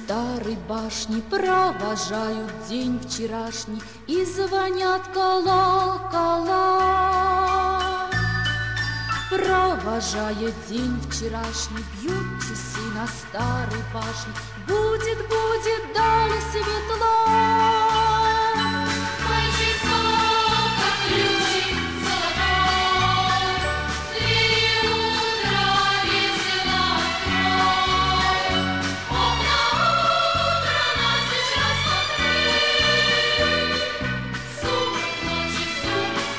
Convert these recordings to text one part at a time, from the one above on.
старой башни провожают день вчерашний и звонят колокола. Провожая день вчерашний, бьют часы на старой башне. Будет, будет далее светло. Мой часов, как ключик золотой, двери утра весело открой. Окна утра нас сейчас смотри, сумрак ночи, сумрак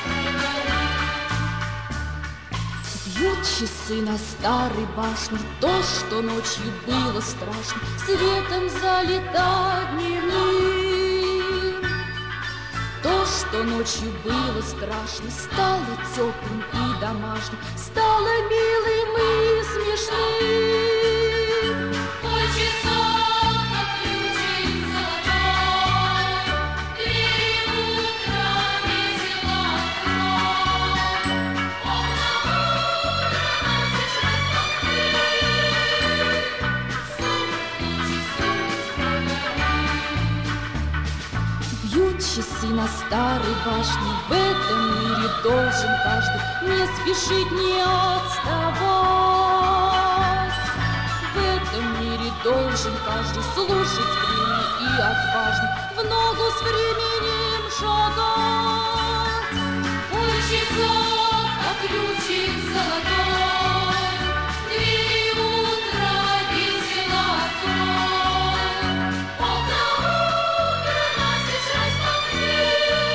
прогорит. Бьют часы на старой башне, то, что ночью было страшно, светом залито дневным. То, что ночью было страшно, стало теплым и домашним, стало милым и смешным. Мой часов, как ключик золотой, двери утра весело открой. Окна утра нас сейчас смотри, сумрак ночи, сумрак прогорит. Бьют часы на старой башне, в этом мире должен каждый не спешить, не отставать. В этом мире должен каждый слушать время и отважно в ногу с временем шагать. Мой часов, как ключик золотой, двери утра весело открой. Окна утра нас сейчас смотри,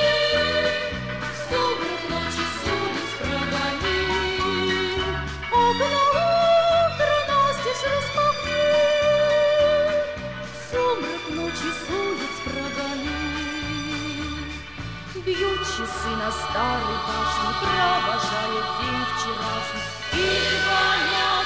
сумрак ночи с улиц прогони. Окна утра настежь распахни, сумрак ночи с улиц прогони. Бьют часы на старой башне, провожая день вчерашний и звонят